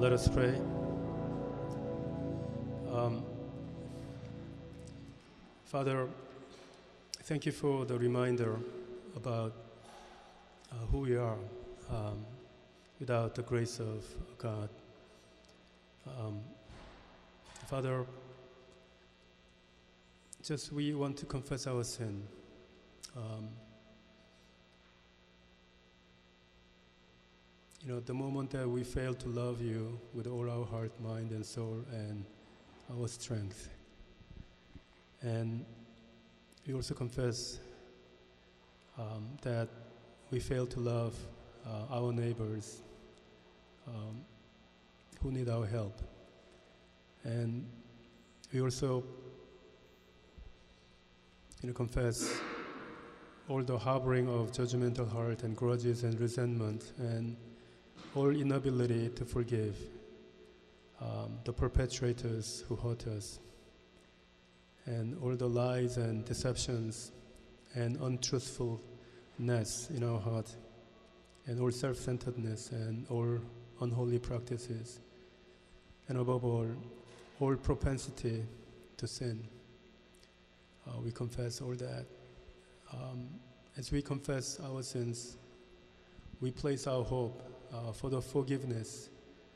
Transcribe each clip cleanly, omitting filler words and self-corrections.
Let us pray. Father, thank you for the reminder about who we are without the grace of God. Father, just we want to confess our sin. The moment that we fail to love you with all our heart, mind, and soul, and our strength. And we also confess that we fail to love our neighbors who need our help. And we also confess all the harboring of judgmental heart and grudges and resentment and all inability to forgive the perpetrators who hurt us, and all the lies and deceptions and untruthfulness in our heart, and all self-centeredness and all unholy practices, and above all propensity to sin. We confess all that. As we confess our sins, we place our hope for the forgiveness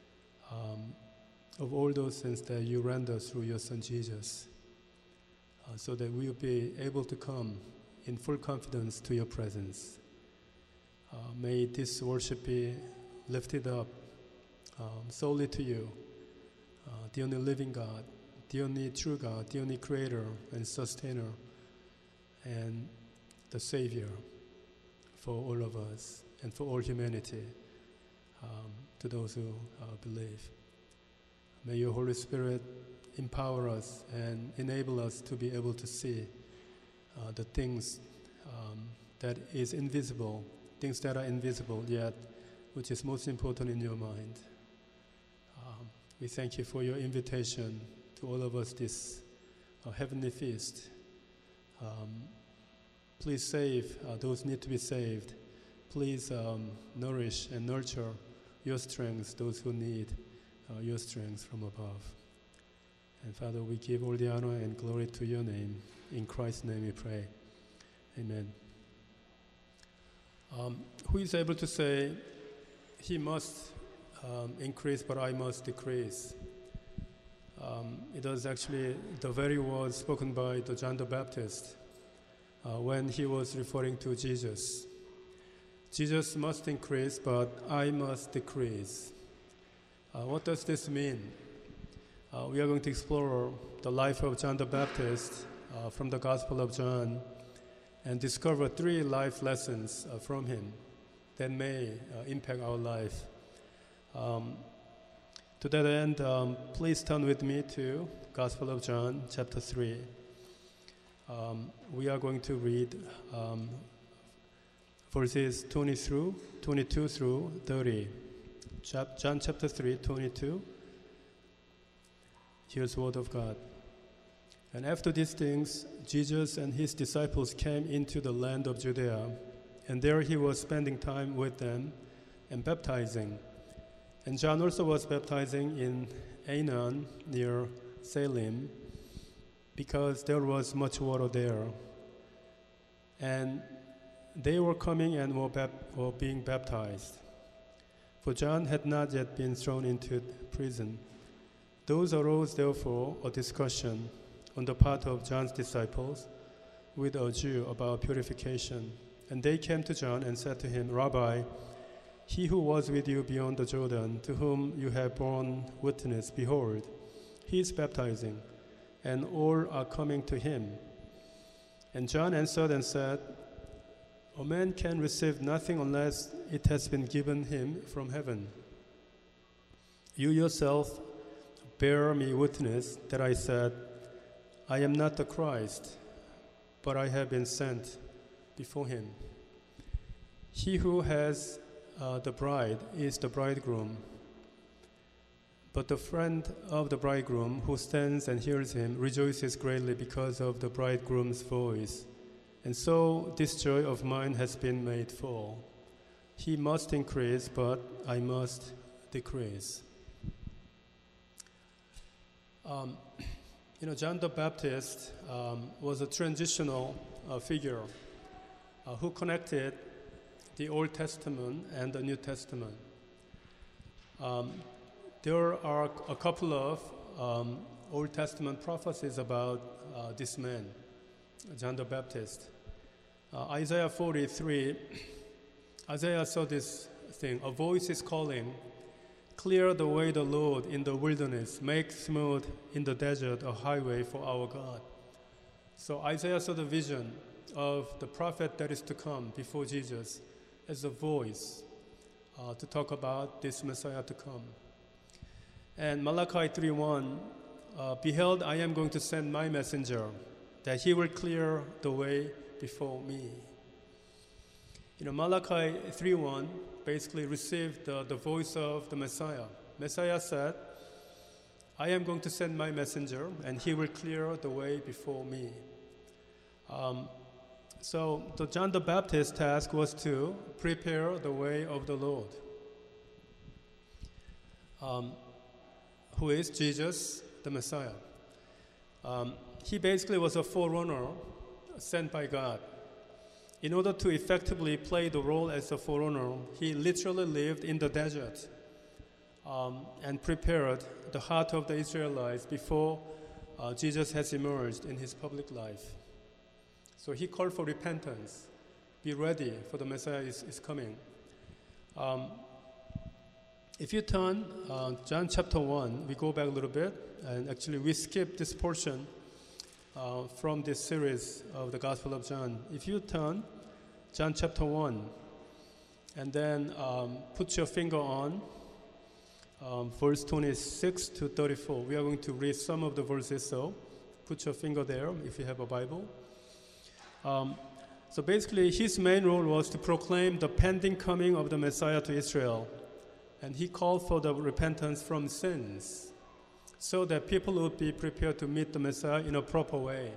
of all those sins that you render through your Son Jesus, so that we will be able to come in full confidence to your presence. May this worship be lifted up solely to you, the only living God, the only true God, the only creator and sustainer, and the Savior for all of us and for all humanity, to those who believe. May your Holy Spirit empower us and enable us to be able to see the things that is invisible, things that are invisible yet, which is most important in your mind. We thank you for your invitation to all of us this heavenly feast. Please save those who need to be saved. Please nourish and nurture your strength, those who need your strength from above. And Father, we give all the honor and glory to your name. In Christ's name we pray. Amen. Who is able to say, he must increase, but I must decrease? It was actually the very words spoken by John the Baptist when he was referring to Jesus. Jesus must increase, but I must decrease. What does this mean? We are going to explore the life of John the Baptist from the Gospel of John and discover 3 life lessons from him that may impact our life. To that end, please turn with me to Gospel of John, chapter 3. We are going to read verses 22 through 30. John chapter 3, 22. Here's the word of God. And after these things, Jesus and his disciples came into the land of Judea, and there he was spending time with them and baptizing. And John also was baptizing in Aenon near Salim, because there was much water there. And they were coming and were being baptized. For John had not yet been thrown into prison. Those arose, therefore, a discussion on the part of John's disciples with a Jew about purification. And they came to John and said to him, Rabbi, he who was with you beyond the Jordan, to whom you have borne witness, behold, he is baptizing, and all are coming to him. And John answered and said, a man can receive nothing unless it has been given him from heaven. You yourself bear me witness that I said, I am not the Christ, but I have been sent before him. He who has the bride is the bridegroom. But the friend of the bridegroom who stands and hears him rejoices greatly because of the bridegroom's voice. And so this joy of mine has been made full. He must increase, but I must decrease. Um, John the Baptist was a transitional figure who connected the Old Testament and the New Testament. There are a couple of Old Testament prophecies about this man, John the Baptist. Isaiah 43, Isaiah saw this thing, a voice is calling, clear the way the Lord in the wilderness, make smooth in the desert a highway for our God. So Isaiah saw the vision of the prophet that is to come before Jesus as a voice to talk about this Messiah to come. And Malachi 3:1, behold, I am going to send my messenger, that he will clear the way before me. Malachi 3:1 basically received the voice of the Messiah. Messiah said, I am going to send my messenger, and he will clear the way before me. So the John the Baptist's task was to prepare the way of the Lord, who is Jesus, the Messiah. He basically was a forerunner sent by God. In order to effectively play the role as a forerunner, he literally lived in the desert and prepared the heart of the Israelites before Jesus has emerged in his public life. So he called for repentance. Be ready, for the Messiah is coming. If you turn John chapter 1, we go back a little bit, and actually we skip this portion from this series of the Gospel of John. If you turn John chapter 1 and then put your finger on verse 26 to 34. We are going to read some of the verses, so put your finger there if you have a Bible. So basically his main role was to proclaim the pending coming of the Messiah to Israel. And he called for the repentance from sins so that people would be prepared to meet the Messiah in a proper way.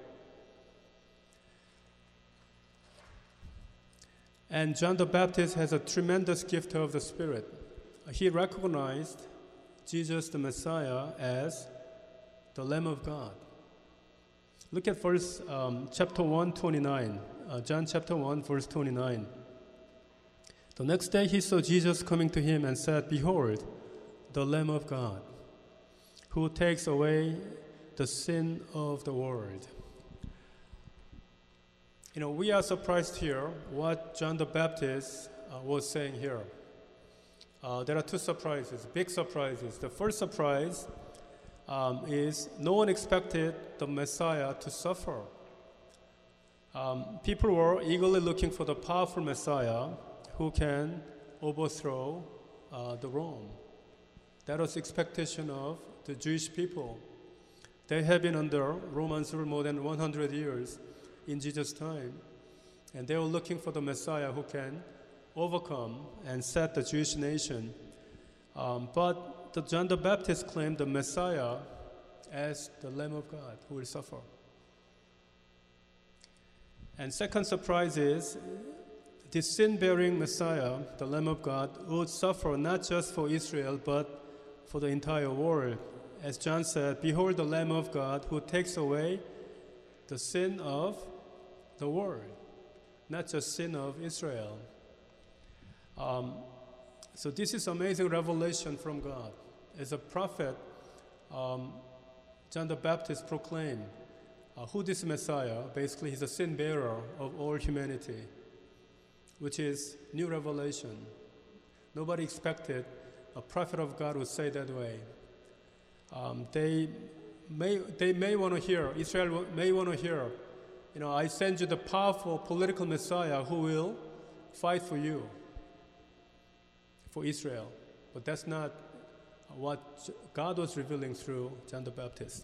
And John the Baptist has a tremendous gift of the Spirit. He recognized Jesus the Messiah as the Lamb of God. Look at verse chapter 1, 29. John chapter 1, verse 29. The next day he saw Jesus coming to him and said, behold, the Lamb of God, who takes away the sin of the world. We are surprised here what John the Baptist was saying here. There are two surprises, big surprises. The first surprise is no one expected the Messiah to suffer. People were eagerly looking for the powerful Messiah who can overthrow the Rome. That was the expectation of the Jewish people. They have been under Roman rule more than 100 years in Jesus' time, and they were looking for the Messiah who can overcome and set the Jewish nation. But John the Baptist claimed the Messiah as the Lamb of God who will suffer. And second surprise is this sin-bearing Messiah, the Lamb of God, would suffer not just for Israel, but for the entire world. As John said, behold the Lamb of God who takes away the sin of the world, not just sin of Israel. So this is amazing revelation from God. As a prophet, John the Baptist proclaimed who this Messiah, basically he's a sin bearer of all humanity, which is new revelation. Nobody expected a prophet of God would say that way. They may want to hear, Israel may want to hear, I send you the powerful political Messiah who will fight for you, for Israel. But that's not what God was revealing through John the Baptist.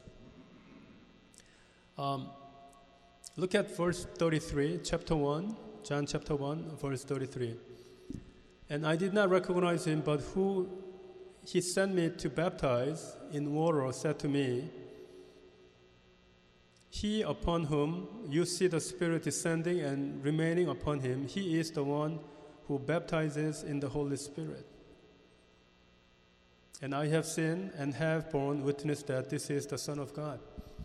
Look at verse 33, chapter 1, John chapter 1, verse 33. And I did not recognize him, but who he sent me to baptize in water said to me, he upon whom you see the Spirit descending and remaining upon him, he is the one who baptizes in the Holy Spirit. And I have seen and have borne witness that this is the Son of God.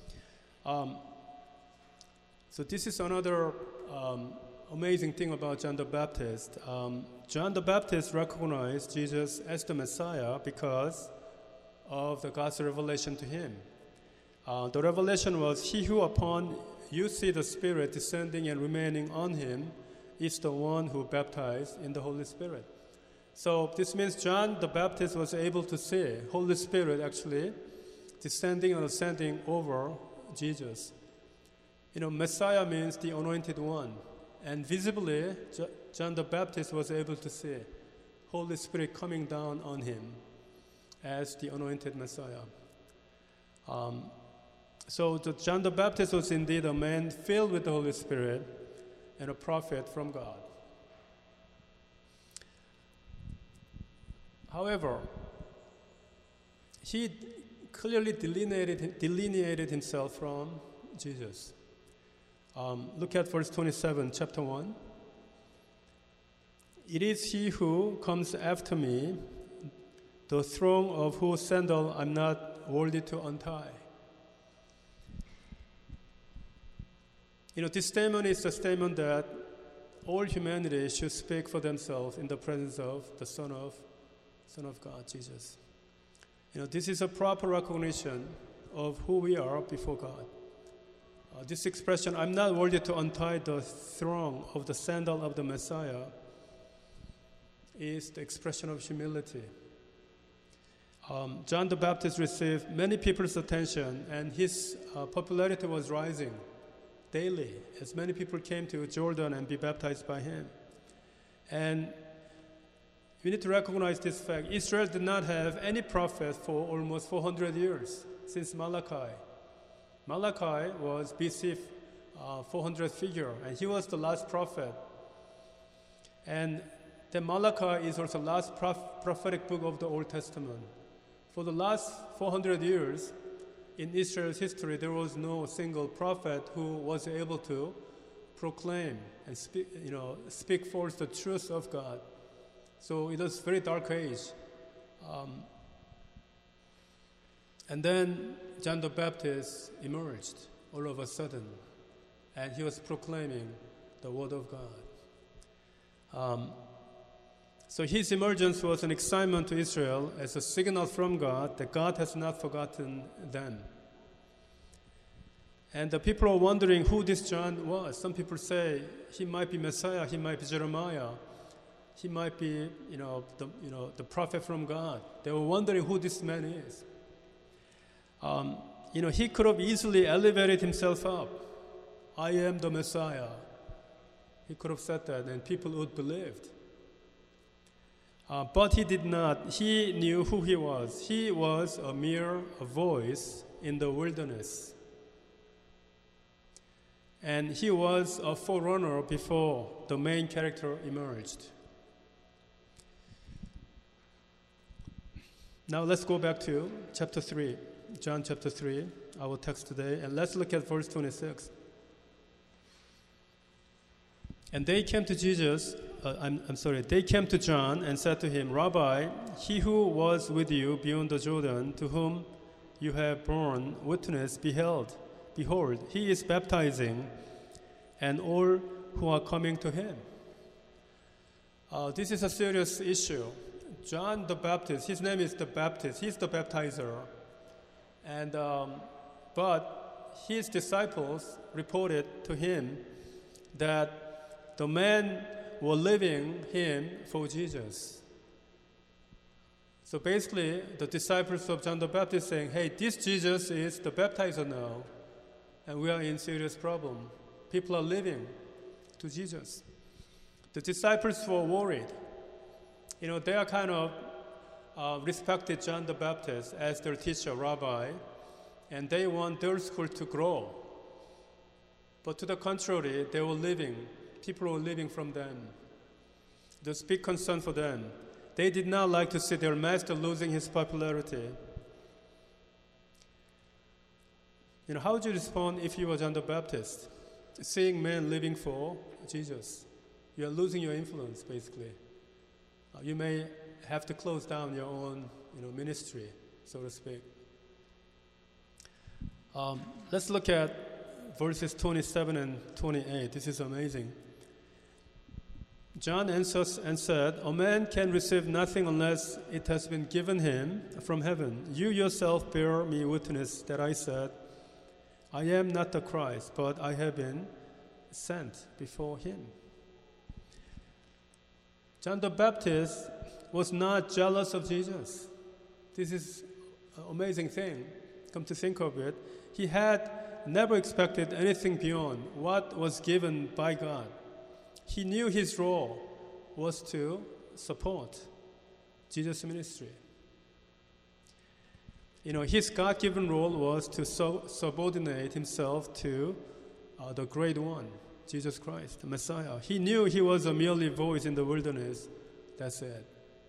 So this is another amazing thing about John the Baptist. John the Baptist recognized Jesus as the Messiah because of the God's revelation to him. The revelation was, he who upon you see the Spirit descending and remaining on him is the one who baptized in the Holy Spirit. So this means John the Baptist was able to see Holy Spirit actually descending and ascending over Jesus. Messiah means the anointed one. And visibly, John the Baptist was able to see Holy Spirit coming down on him as the anointed Messiah. So John the Baptist was indeed a man filled with the Holy Spirit and a prophet from God. However, he clearly delineated himself from Jesus. Look at verse 27, chapter 1. It is he who comes after me, the thong of whose sandal I'm not worthy to untie. This statement is the statement that all humanity should speak for themselves in the presence of the Son of God, Jesus. This is a proper recognition of who we are before God. This expression, I'm not worthy to untie the thong of the sandal of the Messiah, is the expression of humility. John the Baptist received many people's attention, and his popularity was rising daily as many people came to Jordan and be baptized by him. And we need to recognize this fact. Israel did not have any prophet for almost 400 years, since Malachi. Malachi was BC 400 figure, and he was the last prophet. And the Malachi is also the last prophetic book of the Old Testament. For the last 400 years, in Israel's history, there was no single prophet who was able to proclaim and speak forth the truth of God. So it was a very dark age. And then John the Baptist emerged all of a sudden, and he was proclaiming the word of God. So his emergence was an excitement to Israel as a signal from God that God has not forgotten them. And the people are wondering who this John was. Some people say he might be Messiah, he might be Jeremiah, he might be, the prophet from God. They were wondering who this man is. He could have easily elevated himself up. I am the Messiah. He could have said that, and people would believe. But he did not. He knew who he was. He was a mere voice in the wilderness. And he was a forerunner before the main character emerged. Now let's go back to chapter 3, John chapter 3, our text today, and let's look at verse 26. And they came to they came to John and said to him, Rabbi, he who was with you beyond the Jordan, to whom you have borne witness, behold, he is baptizing, and all who are coming to him. This is a serious issue. John the Baptist, his name is the Baptist, he's the baptizer. And but his disciples reported to him that the men were leaving him for Jesus. So basically, the disciples of John the Baptist saying, hey, this Jesus is the baptizer now, and we are in serious problem. People are leaving to Jesus. The disciples were worried. They are kind of respected John the Baptist as their teacher, rabbi, and they want their school to grow. But to the contrary, they were leaving. People were leaving from them. There's big concern for them. They did not like to see their master losing his popularity. How would you respond if you were John the Baptist? Seeing men leaving for Jesus. You are losing your influence, basically. You may have to close down your own ministry, so to speak. Let's look at verses 27 and 28. This is amazing. John answered and said, "A man can receive nothing unless it has been given him from heaven. You yourself bear me witness that I said, I am not the Christ, but I have been sent before him." John the Baptist was not jealous of Jesus. This is an amazing thing. Come to think of it, he had never expected anything beyond what was given by God. He knew his role was to support Jesus' ministry. His God-given role was to subordinate himself to the Great One, Jesus Christ, the Messiah. He knew he was a merely voice in the wilderness. That's it.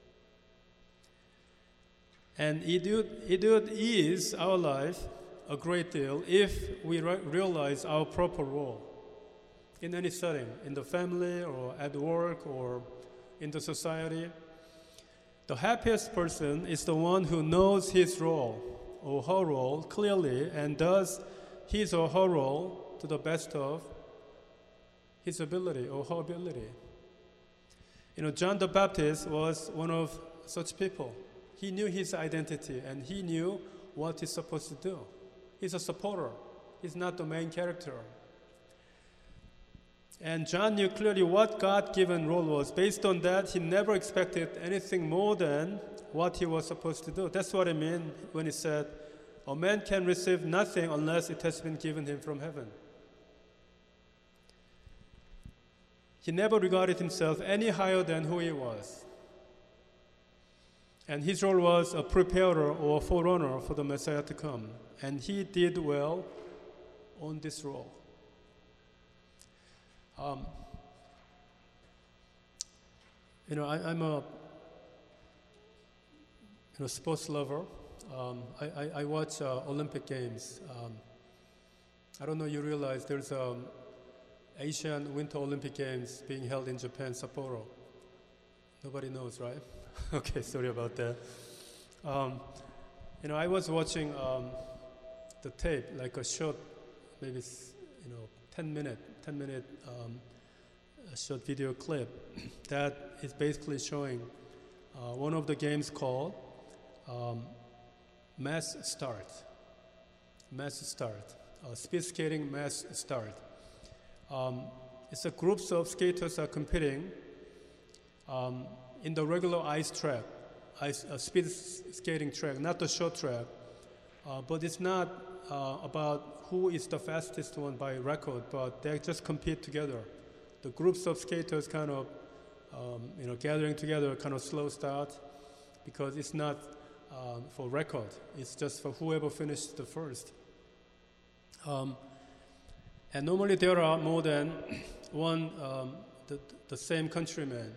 And it would ease our life a great deal if we realize our proper role in any setting, in the family or at work or in the society. The happiest person is the one who knows his role or her role clearly and does his or her role to the best of his ability or her ability. John the Baptist was one of such people. He knew his identity and he knew what he's supposed to do. He's a supporter. He's not the main character. And John knew clearly what God-given role was. Based on that, he never expected anything more than what he was supposed to do. That's what I mean when he said, "A man can receive nothing unless it has been given him from heaven." He never regarded himself any higher than who he was. And his role was a preparer or a forerunner for the Messiah to come. And he did well on this role. I'm a sports lover. I watch Olympic Games. I don't know you realize there's Asian Winter Olympic Games being held in Japan, Sapporo. Nobody knows, right? Okay, sorry about that. I was watching the tape, like a short, maybe 10-minute short video clip that is basically showing one of the games called Mass Start, speed skating mass start. It's a groups of skaters are competing in the regular ice track, speed skating track, not the short track. But it's not about who is the fastest one by record, but they just compete together. The groups of skaters kind of, gathering together, kind of slow start, because it's not for record. It's just for whoever finished the first. And normally there are more than one, the same countrymen.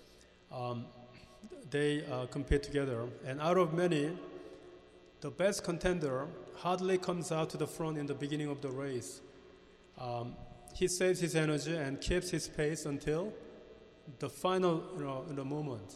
They compete together. And out of many, the best contender hardly comes out to the front in the beginning of the race. He saves his energy and keeps his pace until the final moment.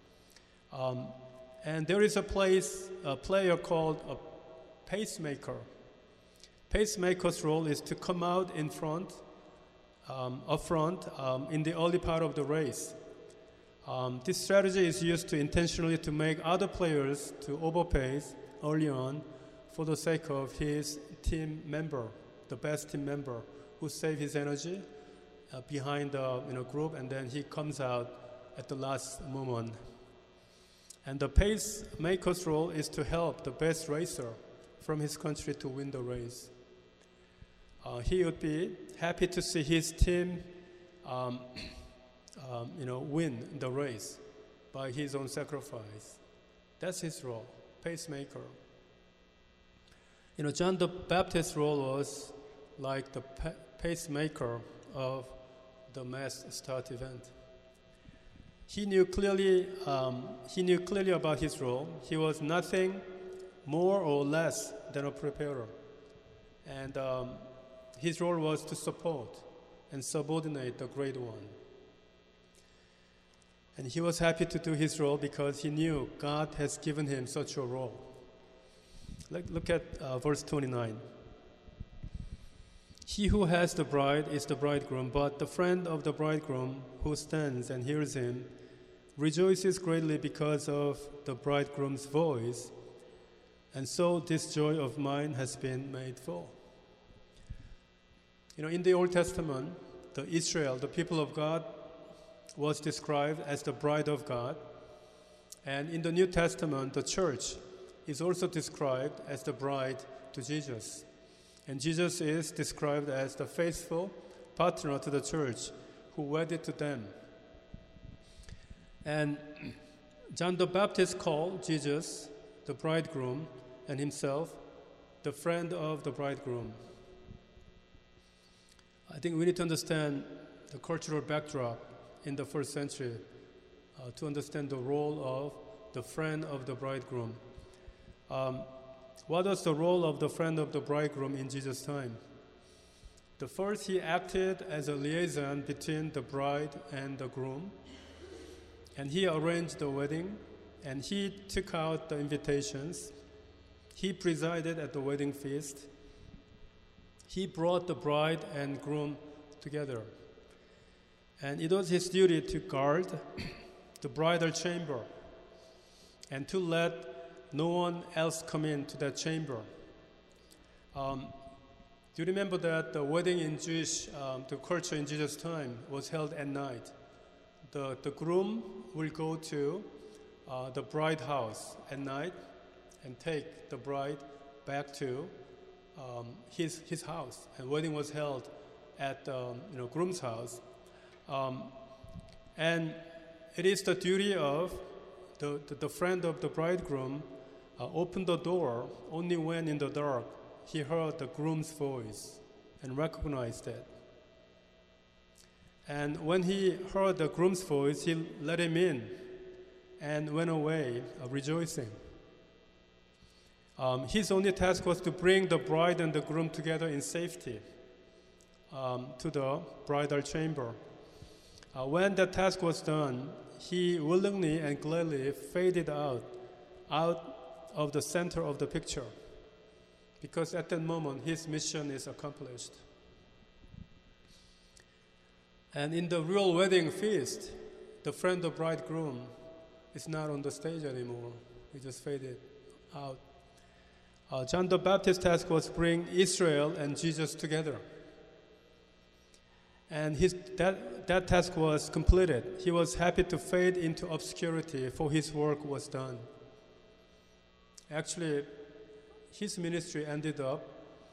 And there is a player called a pacemaker. Pacemaker's role is to come out in front, up front, in the early part of the race. This strategy is used to intentionally to make other players to overpace early on for the sake of his team member, the best team member, who save his energy behind the group, and then he comes out at the last moment. And the pacemaker's role is to help the best racer from his country to win the race. He would be happy to see his team win the race by his own sacrifice. That's his role, pacemaker. John the Baptist's role was like the pacemaker of the mass start event. He knew clearly about his role. He was nothing more or less than a preparer. And his role was to support and subordinate the Great One. And he was happy to do his role because he knew God has given him such a role. Look at verse 29. He who has the bride is the bridegroom, but the friend of the bridegroom who stands and hears him rejoices greatly because of the bridegroom's voice, and so this joy of mine has been made full. In the Old Testament, Israel, the people of God, was described as the bride of God. And in the New Testament, the church is also described as the bride to Jesus. And Jesus is described as the faithful partner to the church who wedded to them. And John the Baptist called Jesus the bridegroom and himself the friend of the bridegroom. I think we need to understand the cultural backdrop in the first century to understand the role of the friend of the bridegroom. What was the role of the friend of the bridegroom in Jesus' time? The first, he acted as a liaison between the bride and the groom, and he arranged the wedding, and he took out the invitations. He presided at the wedding feast. He brought the bride and groom together. And it was his duty to guard the bridal chamber and to let no one else come into that chamber. Do you remember that the wedding in Jewish, the culture in Jesus' time was held at night? The groom will go to the bride house at night and take the bride back to his house. And wedding was held at groom's house. And it is the duty of the friend of the bridegroom open the door only when in the dark he heard the groom's voice and recognized it. And when he heard the groom's voice, he let him in and went away rejoicing. His only task was to bring the bride and the groom together in safety to the bridal chamber. When that task was done, he willingly and gladly faded out of the center of the picture, because at that moment his mission is accomplished. And in the real wedding feast, the friend of bridegroom is not on the stage anymore. He just faded out. John the Baptist's task was to bring Israel and Jesus together. And that task was completed. He was happy to fade into obscurity, for his work was done. Actually, his ministry ended up,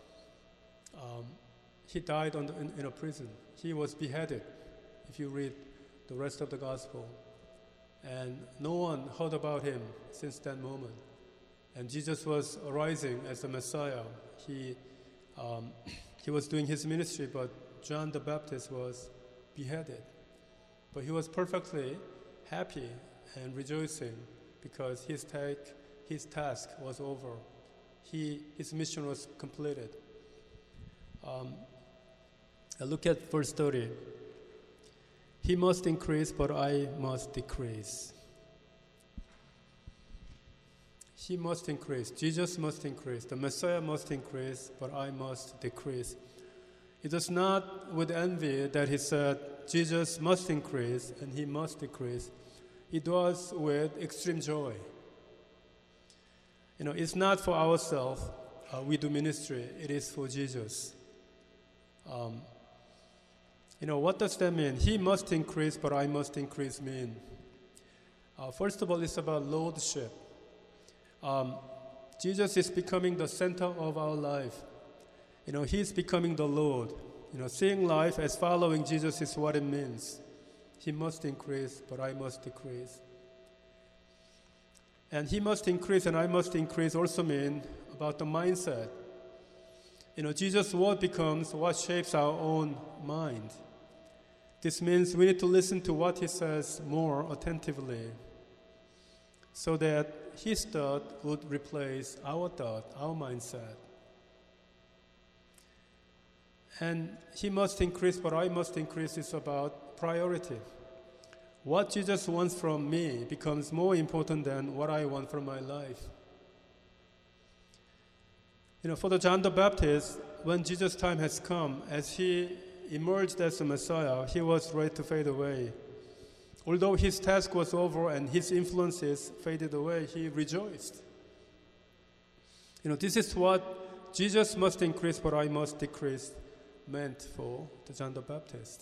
he died in a prison. He was beheaded, if you read the rest of the gospel. And no one heard about him since that moment. And Jesus was arising as the Messiah. He was doing his ministry, but John the Baptist was beheaded. But he was perfectly happy and rejoicing because his task was over. His mission was completed. Look at verse 30. He must increase, but I must decrease. He must increase. Jesus must increase. The Messiah must increase, but I must decrease. It was not with envy that he said, Jesus must increase and he must decrease. It was with extreme joy. It's not for ourselves we do ministry. It is for Jesus. What does that mean? He must increase, but I must increase mean? First of all, it's about lordship. Jesus is becoming the center of our life. He's becoming the Lord. Seeing life as following Jesus is what it means. He must increase, but I must decrease. And he must increase and I must increase also mean about the mindset. Jesus' word becomes what shapes our own mind. This means we need to listen to what he says more attentively so that his thought would replace our thought, our mindset. And he must increase, but I must increase is about priority. what Jesus wants from me becomes more important than what I want from my life. For the John the Baptist, when Jesus' time has come, as he emerged as the Messiah, he was ready to fade away. Although his task was over and his influences faded away, he rejoiced. This is what Jesus must increase, but I must decrease meant for the John the Baptist.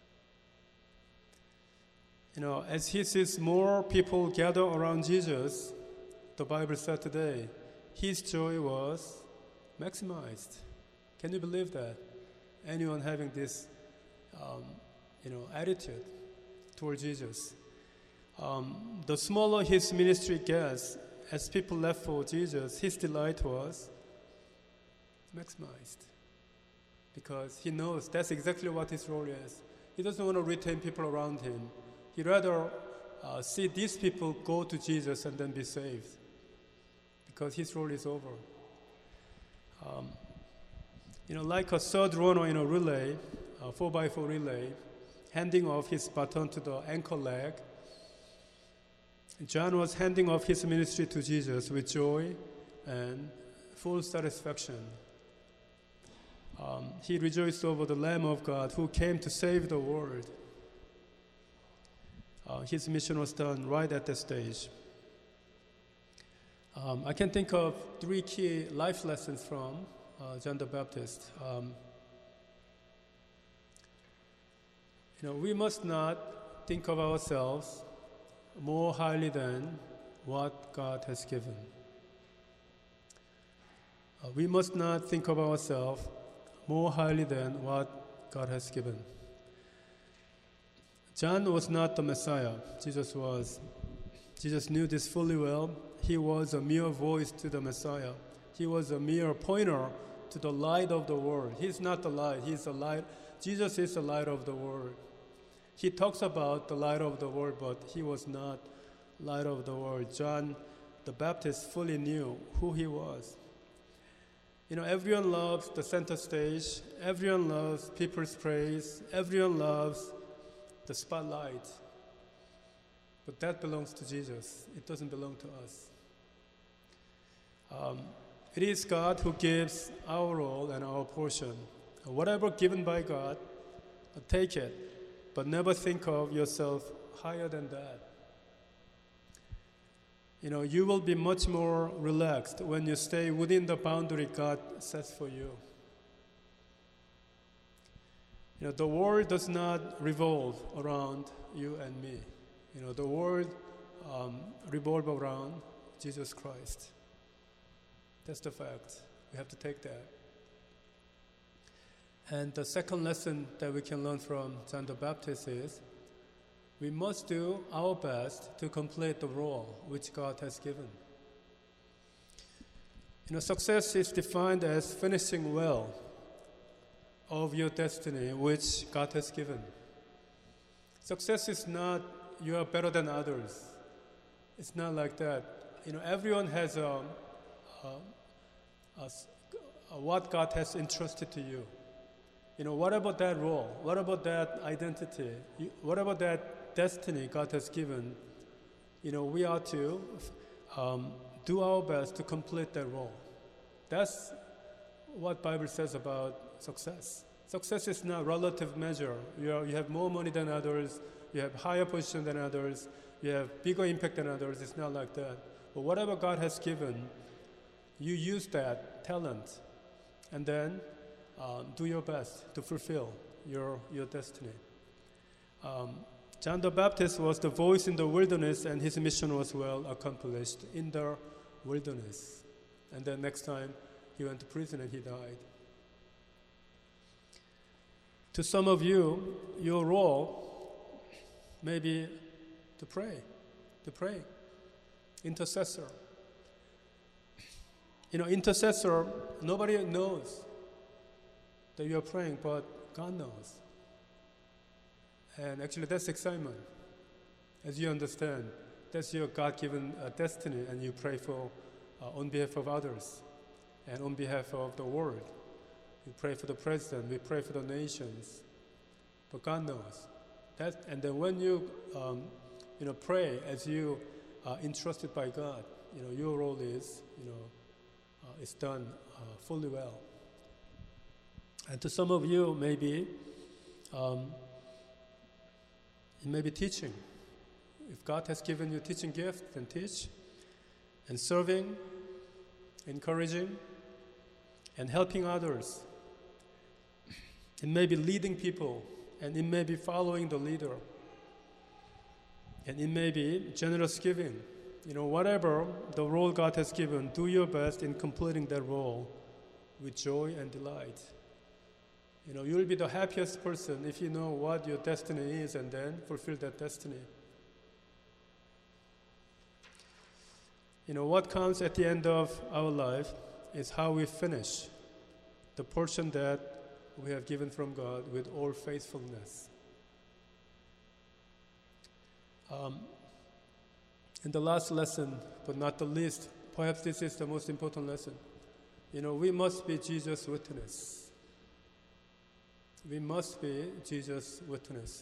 As he sees more people gather around Jesus, the Bible said today, his joy was maximized. Can you believe that? Anyone having this, attitude toward Jesus? The smaller his ministry gets, as people left for Jesus, his delight was maximized. Because he knows that's exactly what his role is. He doesn't want to retain people around him. He'd rather see these people go to Jesus and then be saved. Because his role is over. Like a third runner in a relay, a 4x4 relay, handing off his baton to the anchor leg, John was handing off his ministry to Jesus with joy and full satisfaction. He rejoiced over the Lamb of God who came to save the world. His mission was done right at that stage. I can think of 3 key life lessons from John the Baptist. We must not think of ourselves more highly than what God has given. We must not think of ourselves more highly than what God has given. John was not the Messiah. Jesus was. Jesus knew this fully well. He was a mere voice to the Messiah. He was a mere pointer to the light of the world. He's not the light. He's the light. Jesus is the light of the world. He talks about the light of the world, but he was not light of the world. John the Baptist fully knew who he was. Everyone loves the center stage. Everyone loves people's praise. Everyone loves the spotlight. But that belongs to Jesus. It doesn't belong to us. It is God who gives our role and our portion. Whatever given by God, take it, but never think of yourself higher than that. You will be much more relaxed when you stay within the boundary God sets for you. The world does not revolve around you and me. The world revolves around Jesus Christ. That's the fact. We have to take that. And the second lesson that we can learn from John the Baptist is we must do our best to complete the role which God has given. Success is defined as finishing well of your destiny which God has given. Success is not you are better than others. It's not like that. Everyone has what God has entrusted to you. What about that role? What about that identity? What about that destiny God has given? We are to do our best to complete that role. That's what Bible says about success. Success is not relative measure. You have more money than others. You have higher position than others. You have bigger impact than others. It's not like that. But whatever God has given, you use that talent, and then do your best to fulfill your destiny. John the Baptist was the voice in the wilderness, and his mission was well accomplished in the wilderness. And then next time, he went to prison and he died. To some of you, your role may be to pray. Intercessor. Intercessor, nobody knows that you are praying, but God knows. And actually, that's excitement. As you understand, that's your God-given destiny, and you pray for on behalf of others and on behalf of the world. We pray for the president, we pray for the nations, but God knows. And then when you pray as you are entrusted by God, your role is is done fully well. And to some of you, maybe it may be teaching. If God has given you teaching gift, then teach. And serving, encouraging, and helping others. It may be leading people, and it may be following the leader. And it may be generous giving. Whatever the role God has given, do your best in completing that role with joy and delight. You'll be the happiest person if you know what your destiny is and then fulfill that destiny. What counts at the end of our life is how we finish the portion that we have given from God with all faithfulness. In the last lesson, but not the least, perhaps this is the most important lesson. We must be Jesus' witness. We must be Jesus' witness.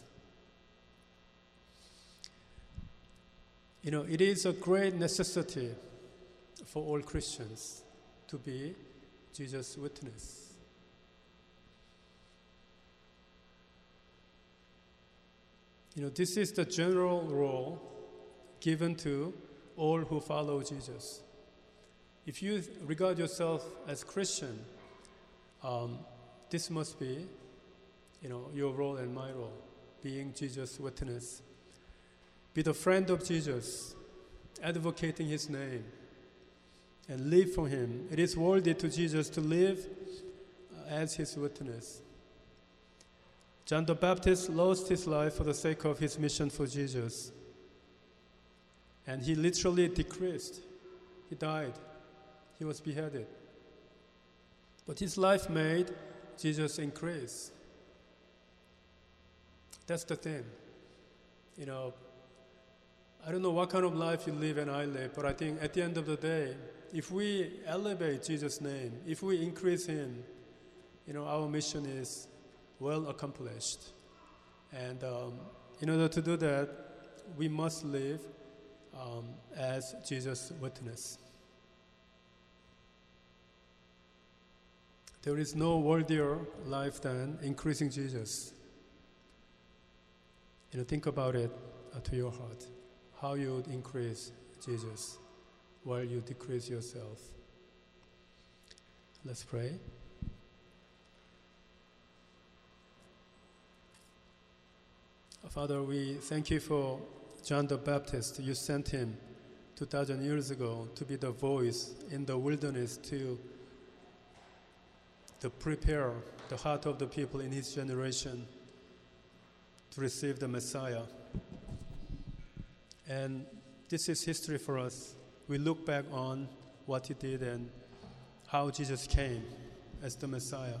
It is a great necessity for all Christians to be Jesus' witness. This is the general role given to all who follow Jesus. If you regard yourself as Christian, this must be, your role and my role, being Jesus' witness. Be the friend of Jesus, advocating his name, and live for him. It is worthy to Jesus to live as his witness. John the Baptist lost his life for the sake of his mission for Jesus. And he literally decreased. He died. He was beheaded. But his life made Jesus increase. That's the thing. I don't know what kind of life you live and I live, but I think at the end of the day, if we elevate Jesus' name, if we increase him, our mission is well accomplished. And in order to do that, we must live as Jesus' witness. There is no worthier life than increasing Jesus. Think about it to your heart. How you would increase Jesus while you decrease yourself. Let's pray. Father, we thank you for John the Baptist. You sent him 2,000 years ago to be the voice in the wilderness to prepare the heart of the people in his generation to receive the Messiah. And this is history for us. We look back on what he did and how Jesus came as the Messiah.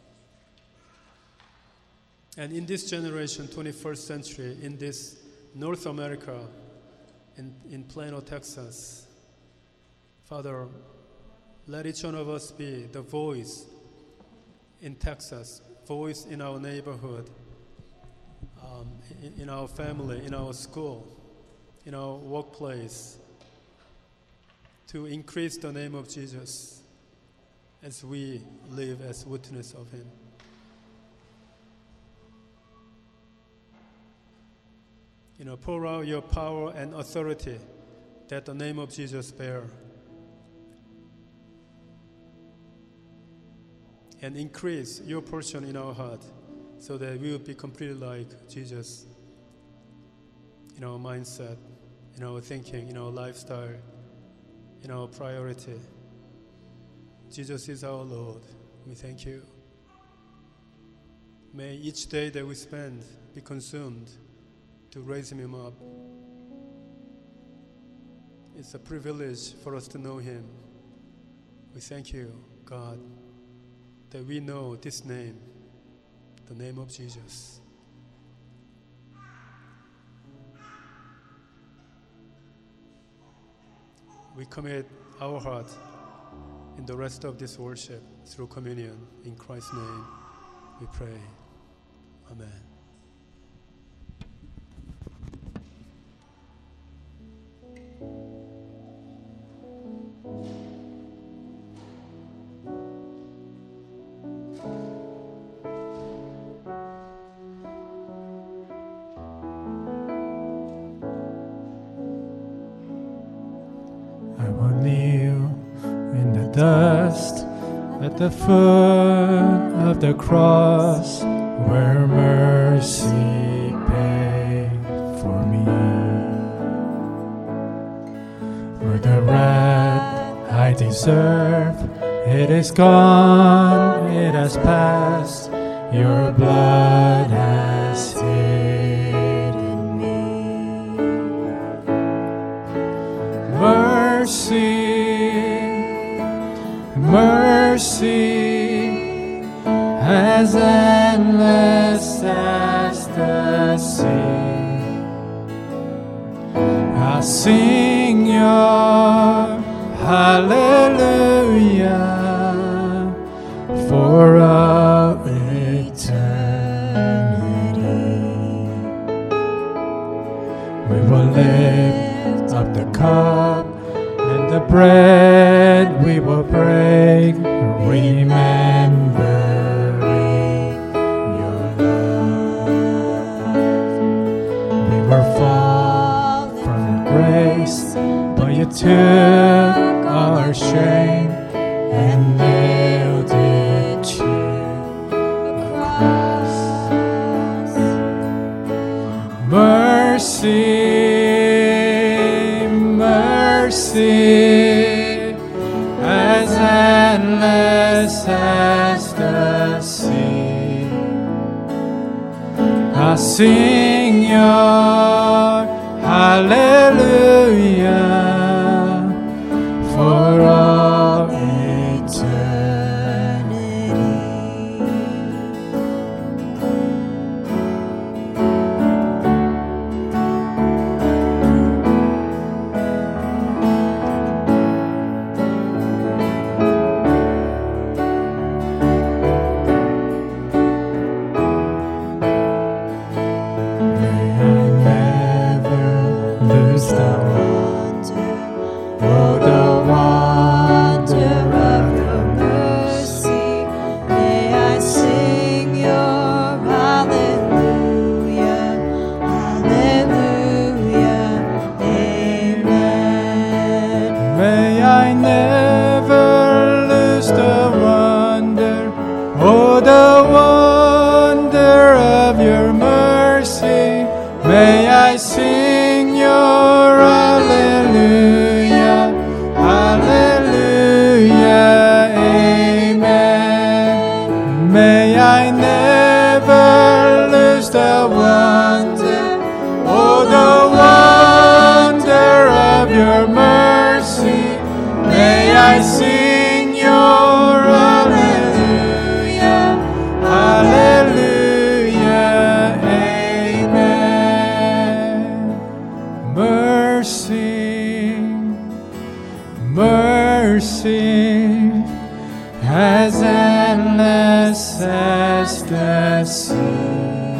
And in this generation, 21st century, in this North America, in Plano, Texas, Father, let each one of us be the voice in Texas, voice in our neighborhood, in our family, in our school, in our workplace, to increase the name of Jesus as we live as witness of him. Pour out your power and authority that the name of Jesus bear. And increase your portion in our heart so that we will be completely like Jesus in our mindset, in our thinking, in our lifestyle, in our priority. Jesus is our Lord. We thank you. May each day that we spend be consumed to raise him up. It's a privilege for us to know him. We thank you, God, that we know this name, the name of Jesus. We commit our heart in the rest of this worship through communion. In Christ's name we pray. Amen. will kneel in the dust at the foot of the cross where mercy paid for me. For the wrath I deserve, it is gone, it has passed, your blood has hidden me. Mercy, mercy, as endless as the sea. I sing your hallelujah for all eternity. We will lift up the cup and the bread we will break, remembering your love. We were far from grace, but you took our shame and nailed it to the cross. Mercy, mercy, as endless as the sea. I sing your hallelujah for all eternity. May I sing your hallelujah, hallelujah, amen. May I never lose the wonder, oh, the wonder of your mercy. May I sing your hallelujah, hallelujah, amen. Mercy, mercy, as endless as the sea.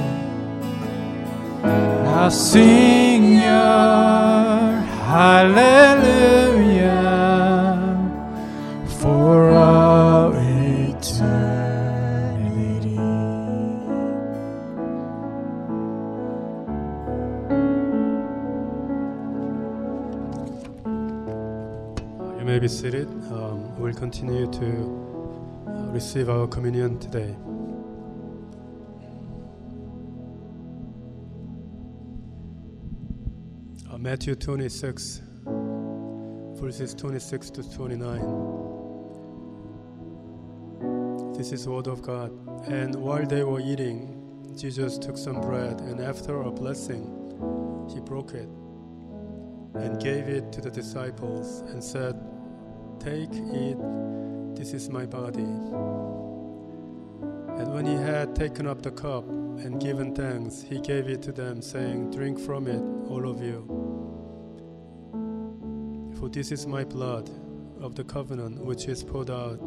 I'll sing your hallelujah for all eternity. You may be seated. We'll continue to receive our communion today. Matthew 26, verses 26 to 29. This is the word of God. And while they were eating, Jesus took some bread, and after a blessing, he broke it and gave it to the disciples and said, "Take, eat, this is my body." And when he had taken up the cup and given thanks, he gave it to them, saying, "Drink from it, all of you. For this is my blood of the covenant, which is poured out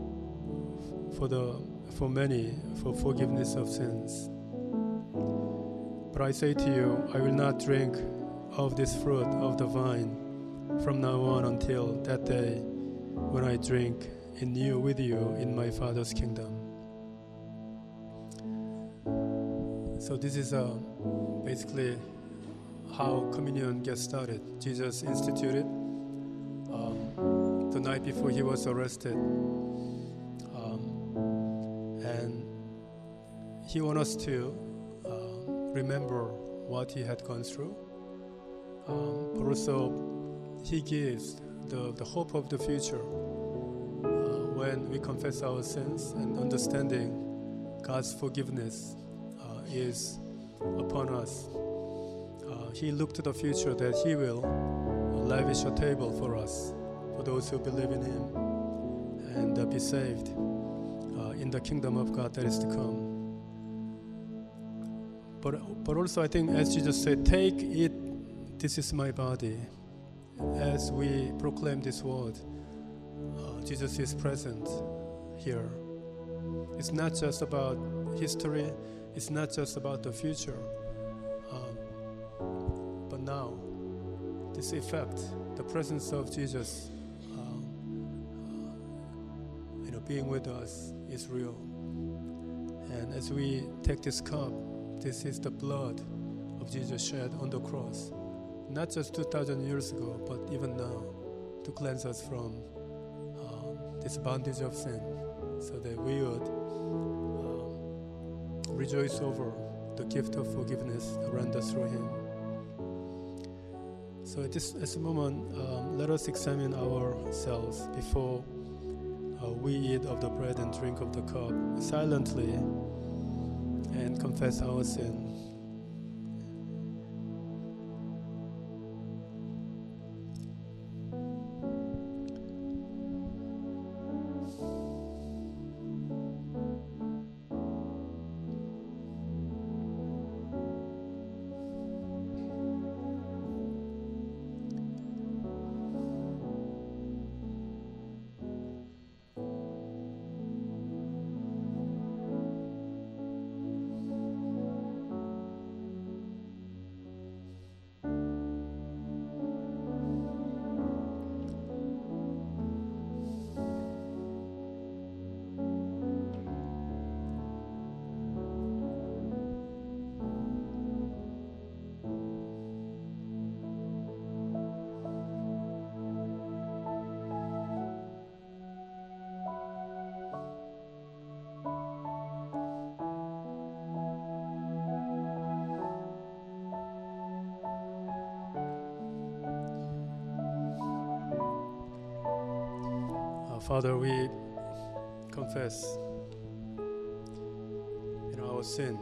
for many for forgiveness of sins. But I say to you, I will not drink of this fruit of the vine from now on until that day when I drink in new with you in my Father's kingdom." So this is basically how communion gets started. Jesus instituted the night before he was arrested. And he wants us to remember what he had gone through. But also he gives the hope of the future when we confess our sins and understanding God's forgiveness is upon us. He looked to the future that he will lavish a table for us, for those who believe in him, and be saved in the kingdom of God that is to come. But also I think, as Jesus said, take it, this is my body. As we proclaim this word, Jesus is present here. It's not just about history, it's not just about the future, but now, this effect, the presence of Jesus being with us is real. And as we take this cup, this is the blood of Jesus shed on the cross, not just 2,000 years ago, but even now, to cleanse us from this bondage of sin, so that we would rejoice over the gift of forgiveness rendered through him. So at this moment, let us examine ourselves before we eat of the bread and drink of the cup silently and confess our sin. Father, we confess our sin.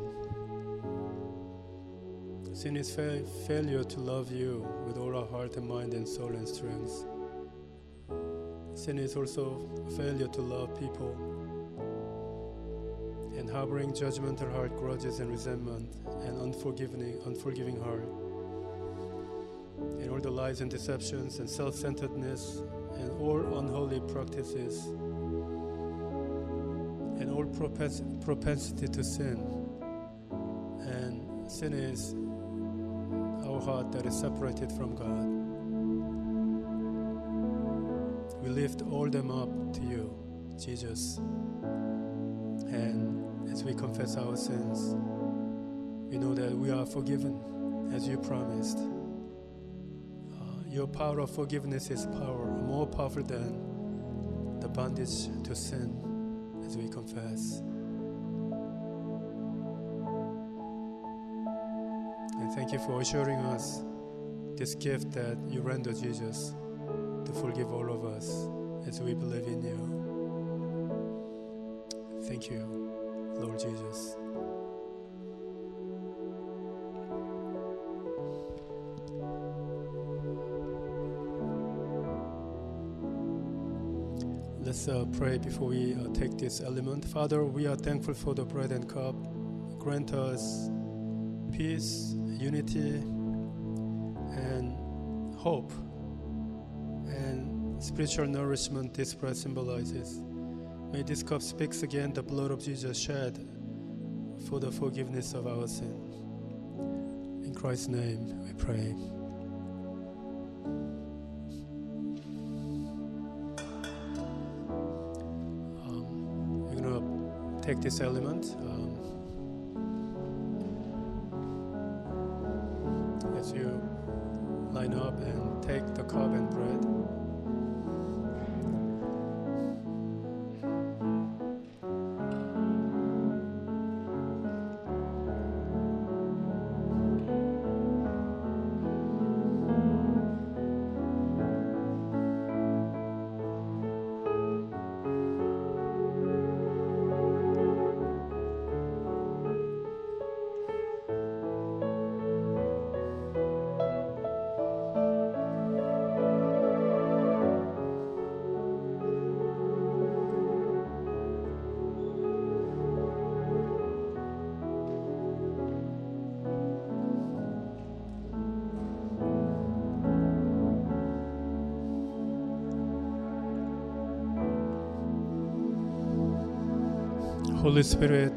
Sin is failure to love you with all our heart and mind and soul and strength. Sin is also failure to love people and harboring judgmental heart, grudges and resentment and unforgiving heart, and all the lies and deceptions and self-centeredness and all unholy practices and all propensity to sin. And sin is our heart that is separated from God. We lift all them up to you, Jesus. And as we confess our sins, we know that we are forgiven as you promised. Your power of forgiveness is more powerful than the bondage to sin, as we confess. And thank you for assuring us this gift that you render Jesus to forgive all of us as we believe in you. Thank you, Lord Jesus. Let's pray before we take this element. Father, we are thankful for the bread and cup. Grant us peace, unity, and hope, and spiritual nourishment this bread symbolizes. May this cup speaks again the blood of Jesus shed for the forgiveness of our sin. In Christ's name we pray. Take this element as you line up and take the cup and bread. Holy Spirit,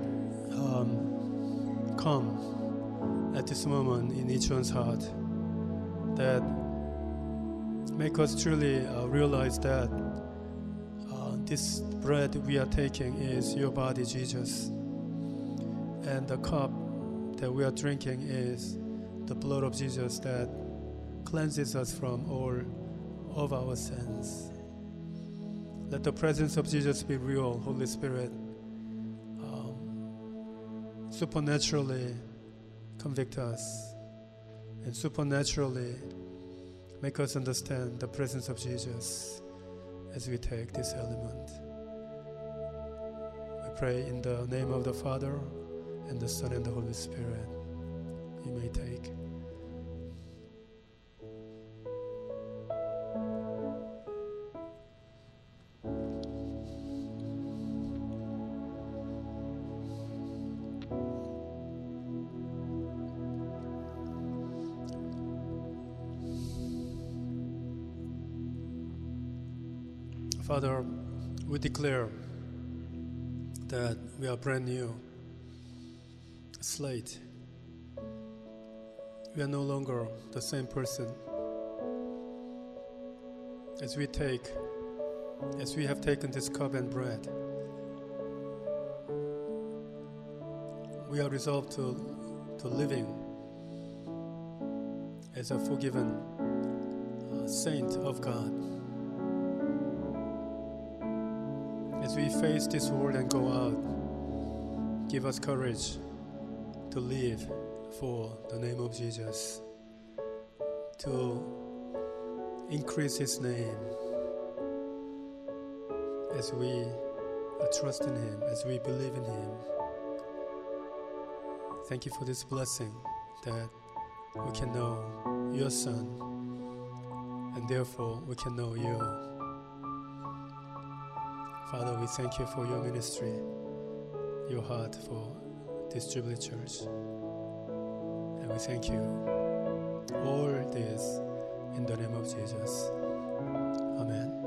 come at this moment in each one's heart, that make us truly realize that this bread we are taking is your body, Jesus, and the cup that we are drinking is the blood of Jesus that cleanses us from all of our sins. Let the presence of Jesus be real, Holy Spirit. Supernaturally convict us and supernaturally make us understand the presence of Jesus as we take this element. We pray in the name of the Father and the Son and the Holy Spirit. You may take. Father, we declare that we are brand new, slate. We are no longer the same person. As we have taken this cup and bread, we are resolved to living as a forgiven saint of God. As we face this world and go out, give us courage to live for the name of Jesus, to increase His name as we trust in Him, as we believe in Him. Thank you for this blessing that we can know your Son, and therefore we can know you. Father, we thank you for your ministry, your heart for this Jubilee Church. And we thank you. All this in the name of Jesus. Amen.